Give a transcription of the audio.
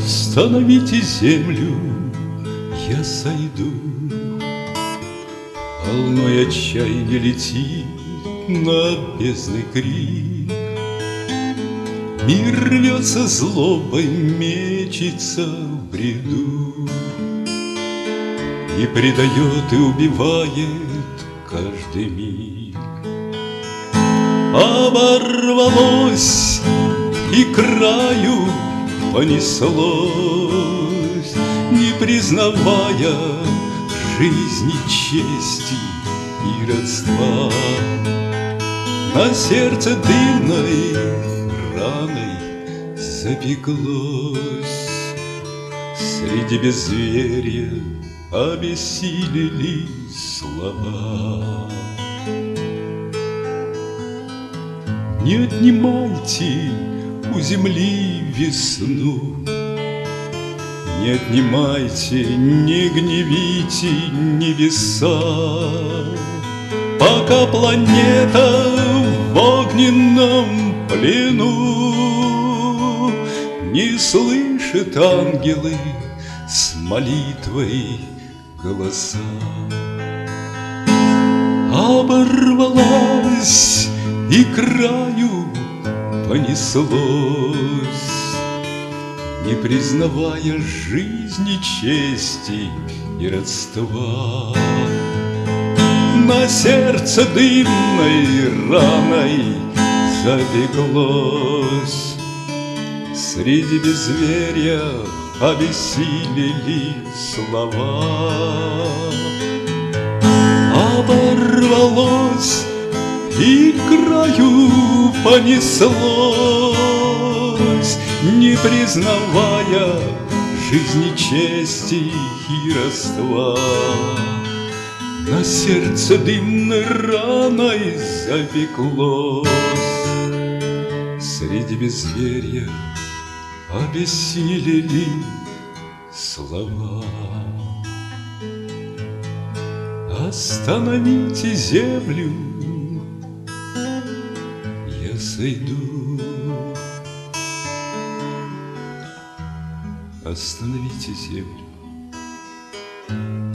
Остановите землю, я сойду. Волной отчаяния летит на бездны крик. Мир рвется злобой, мечется в бреду и предает, и убивает каждый миг. Оборвалось и краю понеслось, не признавая жизни, чести и родства. На сердце дымной раной запеклось, среди безверия обессилели слова. Не отнимайте у земли весну, не отнимайте, не гневите небеса, пока планета в огненном плену не слышит ангелы с молитвой голоса. Оборвалась и краю понеслось, не признавая жизни, чести и родства. На сердце дымной раной запеклось, среди безверия обессилели слова. Оборвалось и краю понеслось, не признавая жизни, чести и родства. На сердце дымной раной запеклось, среди безверия обессилели слова. Остановите землю, я сойду. Остановите землю,